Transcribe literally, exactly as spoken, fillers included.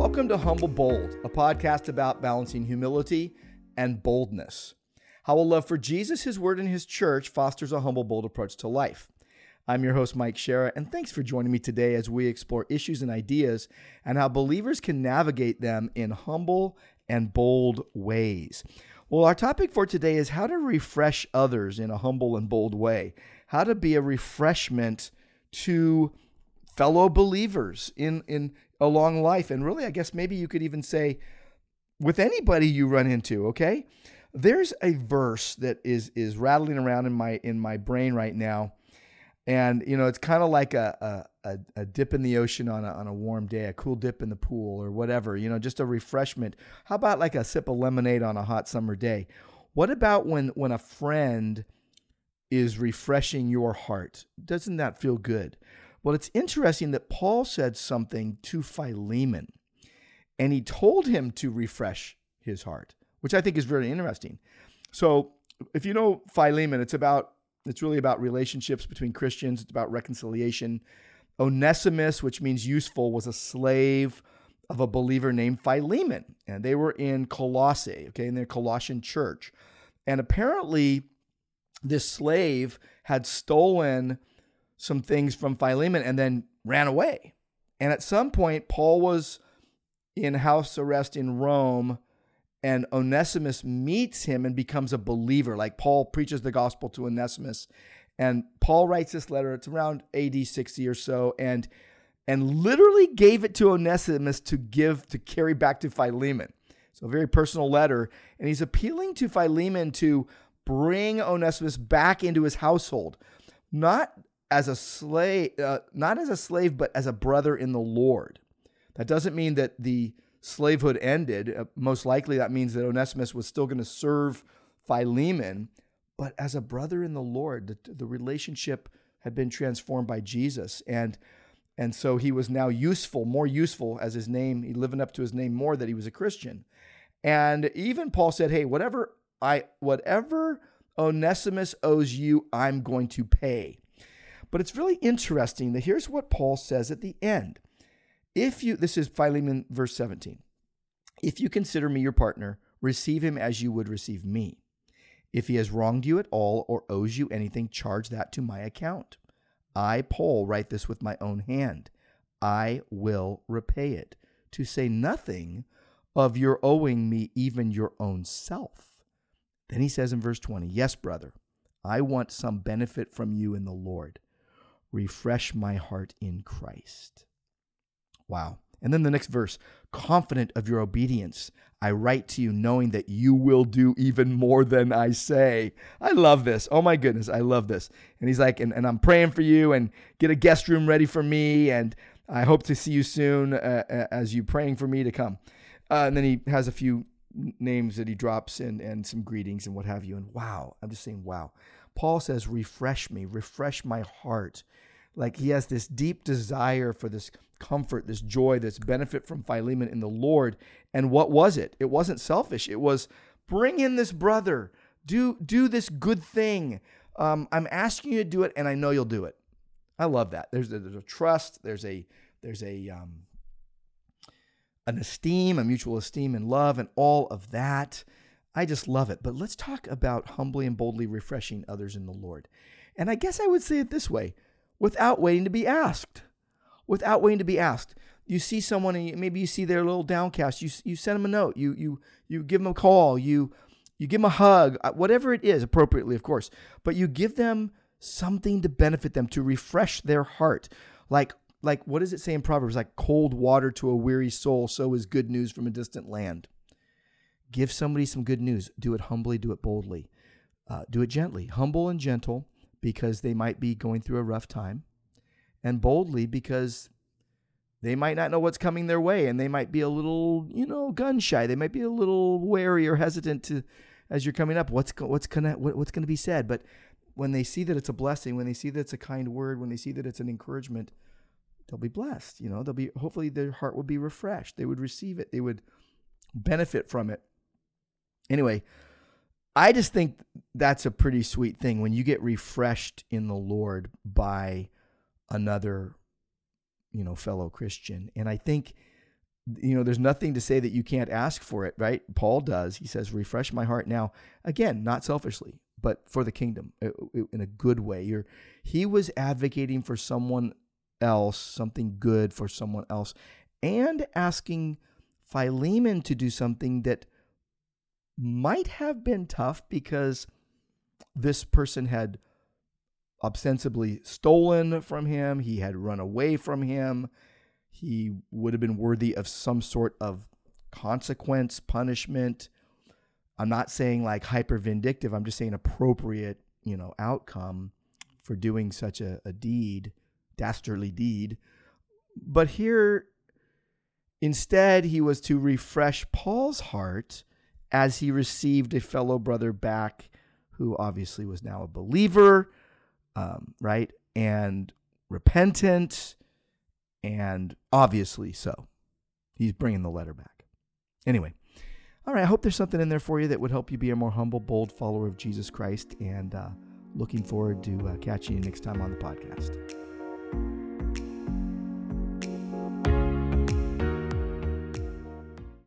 Welcome to Humble Bold, a podcast about balancing humility and boldness. How a love for Jesus, His Word, and His church fosters a humble, bold approach to life. I'm your host, Mike Shera, and thanks for joining me today as we explore issues and ideas and how believers can navigate them in humble and bold ways. Well, our topic for today is how to refresh others in a humble and bold way, how to be a refreshment to fellow believers in, in along life. And really, I guess maybe you could even say with anybody you run into, okay? There's a verse that is is rattling around in my in my brain right now. And, you know, it's kind of like a, a a dip in the ocean on a, on a warm day, a cool dip in the pool or whatever, you know, just a refreshment. How about like a sip of lemonade on a hot summer day? What about when, when a friend is refreshing your heart? Doesn't that feel good? Well, it's interesting that Paul said something to Philemon, and he told him to refresh his heart, which I think is very interesting. So if you know Philemon, it's about It's really about relationships between Christians. It's about reconciliation. Onesimus, which means useful, was a slave of a believer named Philemon. And they were in Colossae, okay, in their Colossian church. And apparently, this slave had stolen some things from Philemon and then ran away. And at some point, Paul was in house arrest in Rome, and Onesimus meets him and becomes a believer. Like Paul preaches the gospel to Onesimus. And Paul writes this letter. It's around A D sixty or so. And, and literally gave it to Onesimus to give, to carry back to Philemon. So a very personal letter. And he's appealing to Philemon to bring Onesimus back into his household. Not as a slave, uh, not as a slave, but as a brother in the Lord. That doesn't mean that the slavehood ended. Uh, most likely that means that Onesimus was still going to serve Philemon, but as a brother in the Lord, the, the relationship had been transformed by Jesus. And, and so he was now useful, more useful as his name, he living up to his name more that he was a Christian. And even Paul said, hey, whatever I, whatever Onesimus owes you, I'm going to pay. But it's really interesting that here's what Paul says at the end. If you, this is Philemon verse seventeen. If you consider me your partner, receive him as you would receive me. If he has wronged you at all or owes you anything, charge that to my account. I, Paul, write this with my own hand. I will repay it, to say nothing of your owing me even your own self. Then he says in verse twenty, yes, brother, I want some benefit from you in the Lord. Refresh my heart in Christ. Wow. And then the next verse, confident of your obedience, I write to you knowing that you will do even more than I say. I love this. Oh my goodness, I love this. And he's like, and, and I'm praying for you, and get a guest room ready for me, and I hope to see you soon uh, as you praying for me to come. Uh, and then he has a few names that he drops and, and some greetings and what have you. And wow, I'm just saying, wow. Paul says, refresh me, refresh my heart. Like he has this deep desire for this comfort, this joy, this benefit from Philemon in the Lord. And what was it? It wasn't selfish. It was bring in this brother, do, do this good thing. Um, I'm asking you to do it, and I know you'll do it. I love that. There's a, there's a trust. There's a, there's a, um, an esteem, a mutual esteem and love and all of that. I just love it. But let's talk about humbly and boldly refreshing others in the Lord. And I guess I would say it this way, without waiting to be asked. Without waiting to be asked. You see someone, and maybe you see they're a little downcast. You you send them a note. You you you give them a call. You you give them a hug. Whatever it is, appropriately, of course. But you give them something to benefit them, to refresh their heart. Like like what does it say in Proverbs? Like cold water to a weary soul, so is good news from a distant land. Give somebody some good news. Do it humbly. Do it boldly. Uh, do it gently. Humble and gentle, because they might be going through a rough time, and boldly because they might not know what's coming their way, and they might be a little, you know, gun shy. They might be a little wary or hesitant to, as you're coming up, what's what's gonna what, what's gonna be said. But when they see that it's a blessing, when they see that it's a kind word, when they see that it's an encouragement, they'll be blessed. You know, they'll be hopefully their heart would be refreshed. They would receive it. They would benefit from it. Anyway. I just think that's a pretty sweet thing when you get refreshed in the Lord by another, you know, fellow Christian. And I think you know, there's nothing to say that you can't ask for it, right? Paul does. He says, refresh my heart now. Again, not selfishly, but for the kingdom in a good way. You're, he was advocating for someone else, something good for someone else, and asking Philemon to do something that might have been tough because this person had ostensibly stolen from him. He had run away from him. He would have been worthy of some sort of consequence, punishment. I'm not saying like hyper vindictive. I'm just saying appropriate, you know, outcome for doing such a, a deed, dastardly deed. But here, instead, he was to refresh Paul's heart as he received a fellow brother back who obviously was now a believer, um, right? And repentant, and obviously so. He's bringing the letter back. Anyway, all right, I hope there's something in there for you that would help you be a more humble, bold follower of Jesus Christ, and uh, looking forward to uh, catching you next time on the podcast.